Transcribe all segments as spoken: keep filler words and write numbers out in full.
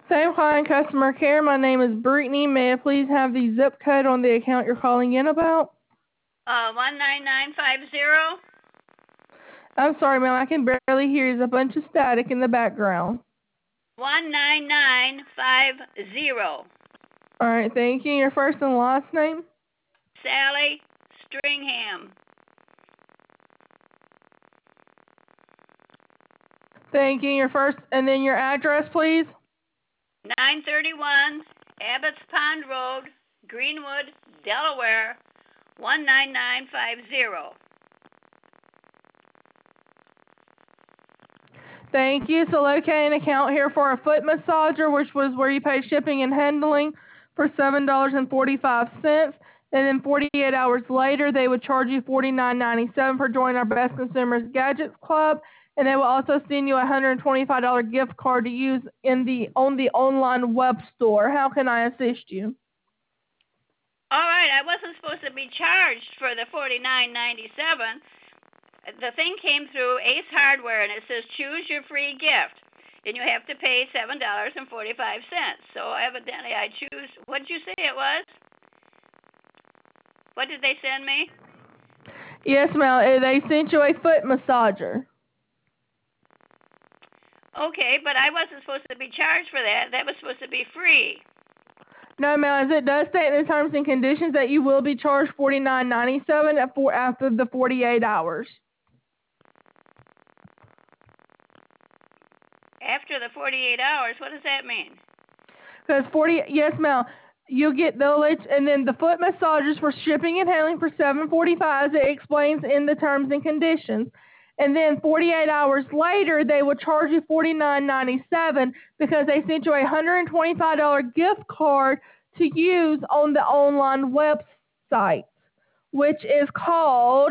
Thank you for calling customer care. My name is Brittany. May I please have the zip code on the account you're calling in about? Uh, one nine nine five zero. I'm sorry, ma'am. I can barely hear you. There's a bunch of static in the background. One nine nine five zero. All right, thank you. Your first and last name? Sally Stringham. Thank you. Your first and then your address, please. nine thirty-one Abbott's Pond Road, Greenwood, Delaware, one nine nine five zero. Thank you. So locate an account here for a foot massager, which was where you paid shipping and handling for seven dollars and forty-five cents. And then forty-eight hours later, they would charge you forty-nine ninety-seven for joining our Best Consumers Gadgets Club. And they will also send you a one hundred twenty-five dollars gift card to use in the on the online web store. How can I assist you? All right, I wasn't supposed to be charged for the forty-nine ninety-seven. The thing came through Ace Hardware, and it says choose your free gift, and you have to pay seven dollars and forty-five cents. So evidently, I choose. What did you say it was? What did they send me? Yes, ma'am. They sent you a foot massager. Okay, but I wasn't supposed to be charged for that. That was supposed to be free. No, ma'am. As it does state in the terms and conditions that you will be charged forty-nine ninety-seven after the forty-eight hours. After the forty-eight hours, what does that mean? Because forty, yes, ma'am. You'll get the and then the foot massages for shipping and handling for seven forty-five. As it explains in the terms and conditions. And then forty-eight hours later, they will charge you forty-nine ninety-seven because they sent you a one hundred twenty-five dollars gift card to use on the online website, which is called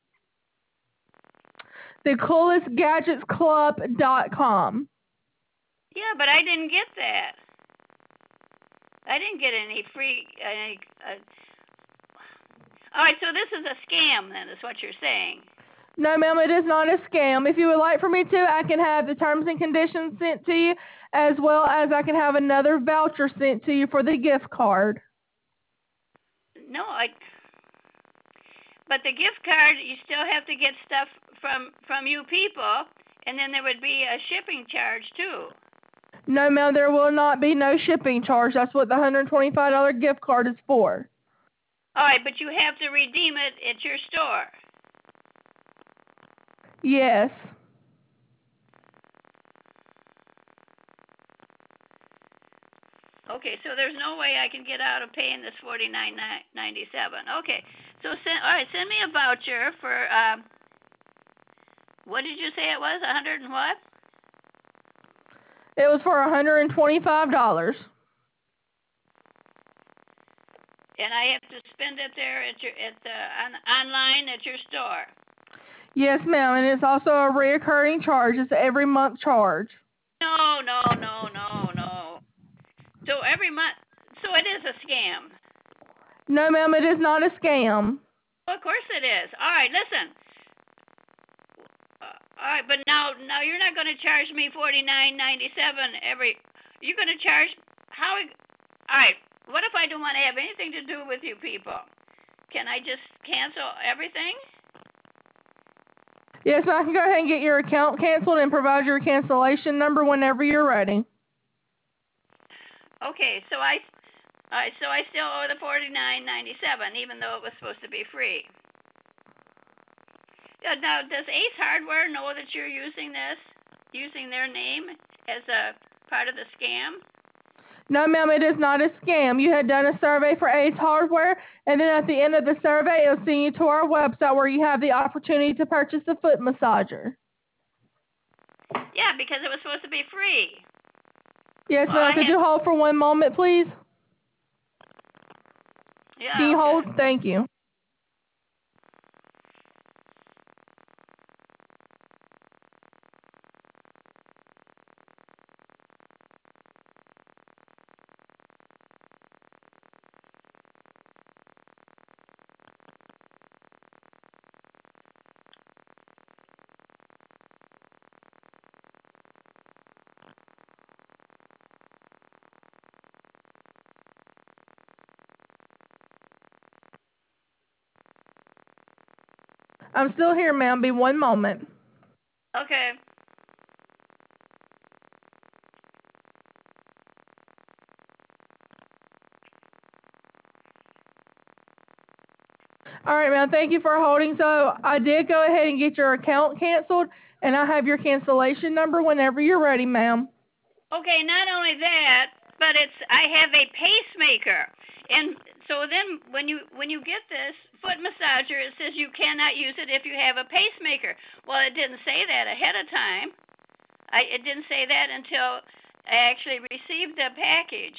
the coolest gadgets club dot com. Yeah, but I didn't get that. I didn't get any free. Any, uh... All right, so this is a scam, then, is what you're saying. No, ma'am, it is not a scam. If you would like for me to, I can have the terms and conditions sent to you, as well as I can have another voucher sent to you for the gift card. No, I. But the gift card, you still have to get stuff from from you people, and then there would be a shipping charge too. No, ma'am, there will not be no shipping charge. That's what the one hundred twenty-five dollars gift card is for. All right, but you have to redeem it at your store. Yes. Okay, so there's no way I can get out of paying this forty-nine ninety-seven. Okay, so send all right, send me a voucher for um, what did you say it was? A hundred and what? It was for one hundred twenty-five dollars. And I have to spend it there at your at the on, online at your store. Yes, ma'am, and it's also a reoccurring charge. It's an every month charge. No, no, no, no, no. So every month, so it is a scam. No, ma'am, it is not a scam. Well, of course it is. All right, listen. Uh, all right, but now, now you're not going to charge me forty-nine ninety-seven every. You're going to charge how? All right. What if I don't want to have anything to do with you people? Can I just cancel everything? Yes, I can go ahead and get your account canceled and provide your cancellation number whenever you're ready. Okay, so I, all right, so I still owe the forty-nine ninety-seven, even though it was supposed to be free. Now, does Ace Hardware know that you're using this, using their name as a part of the scam? No, ma'am, it is not a scam. You had done a survey for Ace Hardware, and then at the end of the survey, it'll send you to our website where you have the opportunity to purchase a foot massager. Yeah, because it was supposed to be free. Yes, well, ma'am. Could have... you hold for one moment, please? Yeah, Can you okay. hold? Thank you. I'm still here, ma'am. Be one moment. Okay. All right, ma'am. Thank you for holding. So I did go ahead and get your account canceled, and I have your cancellation number whenever you're ready, ma'am. Okay, not only that, but it's I have a pacemaker. And so then when you when you get this foot massager, it says you cannot use it if you have a pacemaker. Well, it didn't say that ahead of time. I it didn't say that until I actually received the package.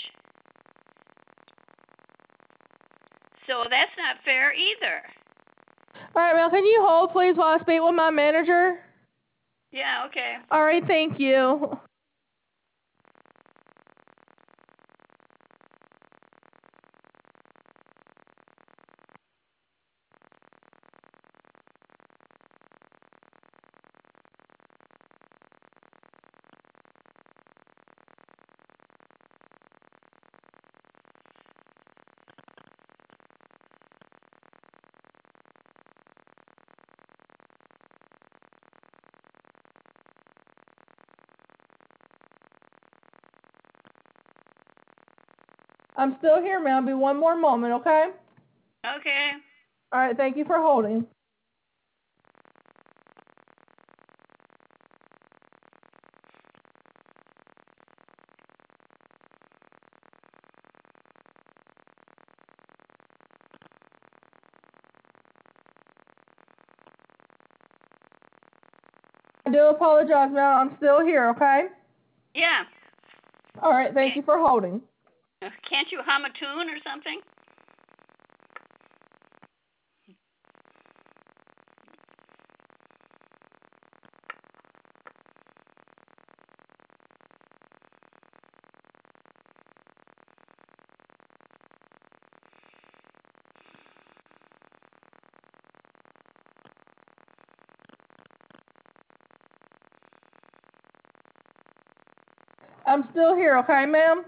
So that's not fair either. All right, ma'am. Can you hold, please, while I speak with my manager? Yeah, okay. All right, thank you. I'm still here, ma'am. Be one more moment, okay? Okay. All right, thank you for holding. I do apologize, ma'am. I'm still here, okay? Yeah. All right, thank you for holding. Can't you hum a tune or something? I'm still here, okay, ma'am?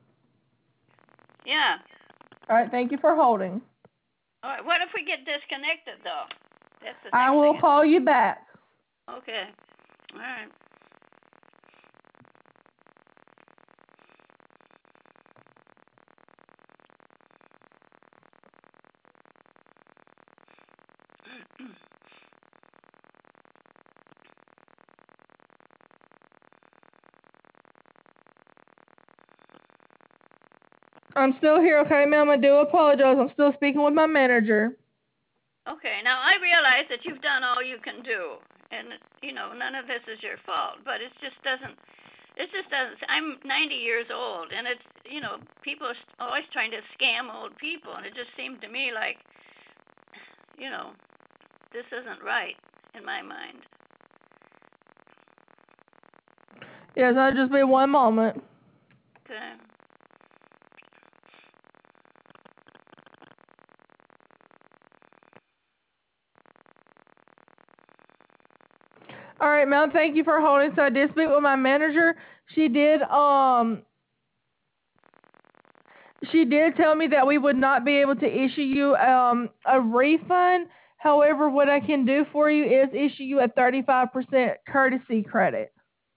Yeah. All right, thank you for holding. All right. What if we get disconnected though? That's the I next will thing. call you back. Okay. All right. I'm still here, okay, ma'am? I do apologize. I'm still speaking with my manager. Okay. Now I realize that you've done all you can do, and you know none of this is your fault. But it just doesn't. It just doesn't. I'm ninety years old, and it's you know people are always trying to scam old people, and it just seemed to me like, you know, this isn't right in my mind. Yes, I'll just be one moment. Okay. All right, ma'am. Thank you for holding. So I did speak with my manager. She did um she did tell me that we would not be able to issue you um a refund. However, what I can do for you is issue you a thirty-five percent courtesy credit.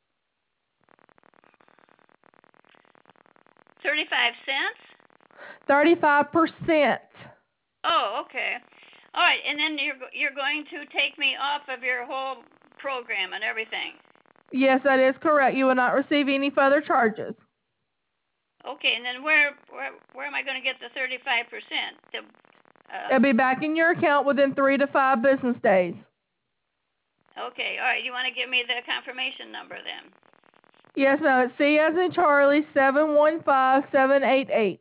Thirty-five cents. thirty-five percent. Oh, okay. All right, and then you're you're going to take me off of your whole program and everything. Yes, that is correct. You will not receive any further charges. Okay, and then where where where am I going to get the thirty-five percent? The uh, It'll be back in your account within three to five business days. Okay, all right. You want to give me the confirmation number then? Yes, ma'am. It's C as in Charlie, seven one five seven eight eight.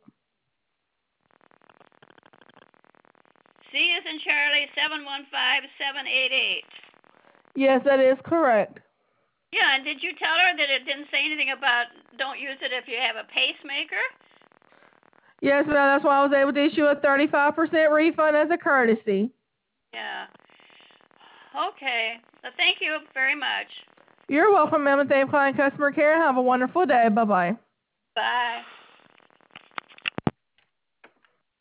C as in Charlie, seven one five seven eight eight. Yes, that is correct. Yeah, and did you tell her that it didn't say anything about don't use it if you have a pacemaker? Yes, ma'am. That's why I was able to issue a thirty-five percent refund as a courtesy. Yeah. Okay. Well, thank you very much. You're welcome, ma'am, and thank you for calling customer care. Have a wonderful day. Bye-bye. Bye.